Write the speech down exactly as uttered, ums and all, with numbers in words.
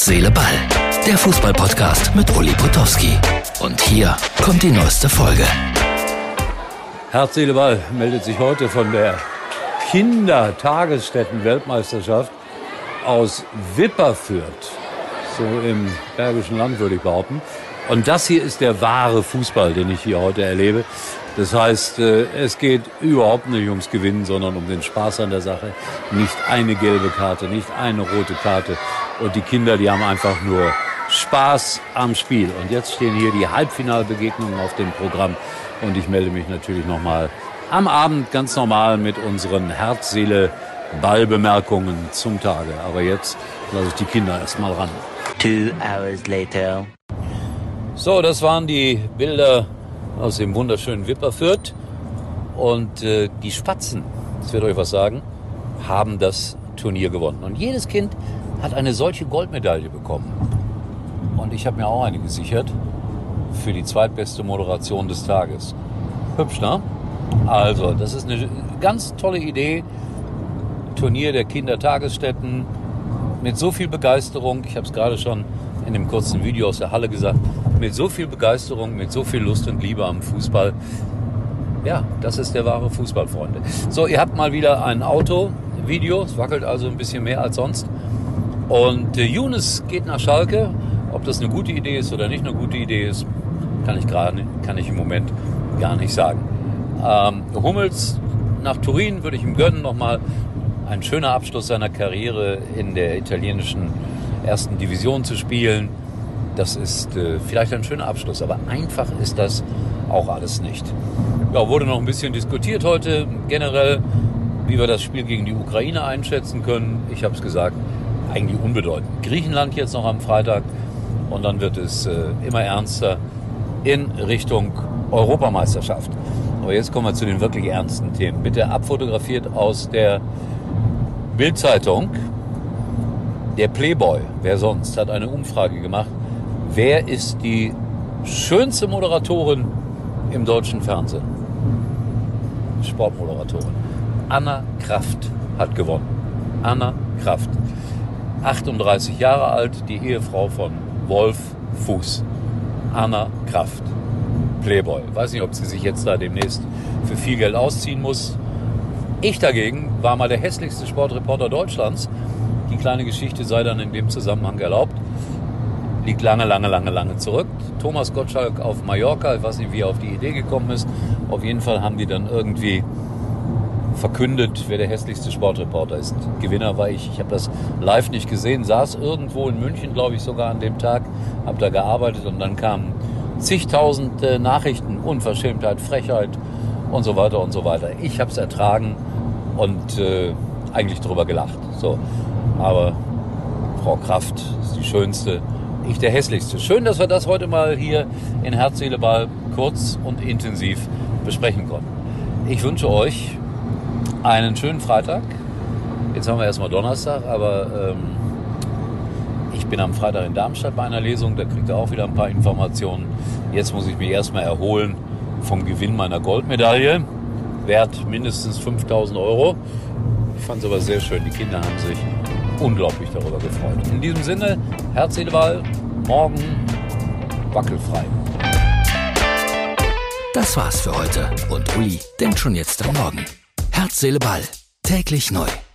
Seele, Ball. Der Fußball-Podcast mit Uli Potowski. Und hier kommt die neueste Folge. Herz, Seele, Ball meldet sich heute von der Kindertagesstätten-Weltmeisterschaft aus Wipperfürth. So im Bergischen Land, würde ich behaupten. Und das hier ist der wahre Fußball, den ich hier heute erlebe. Das heißt, es geht überhaupt nicht ums Gewinnen, sondern um den Spaß an der Sache. Nicht eine gelbe Karte, nicht eine rote Karte. Und die Kinder, die haben einfach nur Spaß am Spiel. Und jetzt stehen hier die Halbfinalbegegnungen auf dem Programm. Und ich melde mich natürlich nochmal am Abend ganz normal mit unseren Herz-Seele-Ball-Bemerkungen zum Tage. Aber jetzt lasse ich die Kinder erstmal ran. Two hours later. So, das waren die Bilder aus dem wunderschönen Wipperfürth. Und äh, die Spatzen, das wird euch was sagen, haben das Turnier gewonnen. Und jedes Kind hat eine solche Goldmedaille bekommen. Und ich habe mir auch eine gesichert für die zweitbeste Moderation des Tages. Hübsch, ne? Also, das ist eine ganz tolle Idee. Turnier der Kindertagesstätten mit so viel Begeisterung. Ich habe es gerade schon in dem kurzen Video aus der Halle gesagt. Mit so viel Begeisterung, mit so viel Lust und Liebe am Fußball. Ja, das ist der wahre Fußball, Freunde. So, ihr habt mal wieder ein Auto-Video. Es wackelt also ein bisschen mehr als sonst. Und äh, Younes geht nach Schalke. Ob das eine gute Idee ist oder nicht eine gute Idee ist, kann ich gerade, kann ich im Moment gar nicht sagen. Ähm, Hummels nach Turin würde ich ihm gönnen. Nochmal ein schöner Abschluss seiner Karriere in der italienischen ersten Division zu spielen. Das ist äh, vielleicht ein schöner Abschluss, aber einfach ist das auch alles nicht. Ja, wurde noch ein bisschen diskutiert heute generell, wie wir das Spiel gegen die Ukraine einschätzen können. Ich habe es gesagt, eigentlich unbedeutend. Griechenland jetzt noch am Freitag und dann wird es äh, immer ernster in Richtung Europameisterschaft. Aber jetzt kommen wir zu den wirklich ernsten Themen. Bitte abfotografiert aus der Bild-Zeitung. Der Playboy, wer sonst, hat eine Umfrage gemacht. Wer ist die schönste Moderatorin im deutschen Fernsehen? Sportmoderatorin. Anna Kraft hat gewonnen. Anna Kraft. achtunddreißig Jahre alt, die Ehefrau von Wolf Fuß. Anna Kraft. Playboy. Weiß nicht, ob sie sich jetzt da demnächst für viel Geld ausziehen muss. Ich dagegen war mal der hässlichste Sportreporter Deutschlands. Die kleine Geschichte sei dann in dem Zusammenhang erlaubt. Liegt lange, lange, lange, lange zurück. Thomas Gottschalk auf Mallorca, ich weiß nicht, wie er auf die Idee gekommen ist. Auf jeden Fall haben die dann irgendwie verkündet, wer der hässlichste Sportreporter ist. Gewinner war ich. Ich habe das live nicht gesehen, saß irgendwo in München, glaube ich, sogar an dem Tag, habe da gearbeitet und dann kamen zigtausend äh, Nachrichten, Unverschämtheit, Frechheit und so weiter und so weiter. Ich habe es ertragen und äh, eigentlich drüber gelacht. So, aber Frau Kraft ist die schönste, ich der hässlichste. Schön, dass wir das heute mal hier in Herz, Seele, Ball kurz und intensiv besprechen konnten. Ich wünsche euch einen schönen Freitag. Jetzt haben wir erstmal Donnerstag, aber ähm, ich bin am Freitag in Darmstadt bei einer Lesung, da kriegt ihr auch wieder ein paar Informationen. Jetzt muss ich mich erstmal erholen vom Gewinn meiner Goldmedaille, wert mindestens fünftausend Euro. Ich fand es aber sehr schön, die Kinder haben sich unglaublich darüber gefreut. In diesem Sinne, Herz, Seele, Ball, morgen wackelfrei. Das war's für heute und Uli denkt schon jetzt am Morgen. Herz, Seele, Ball. Täglich neu.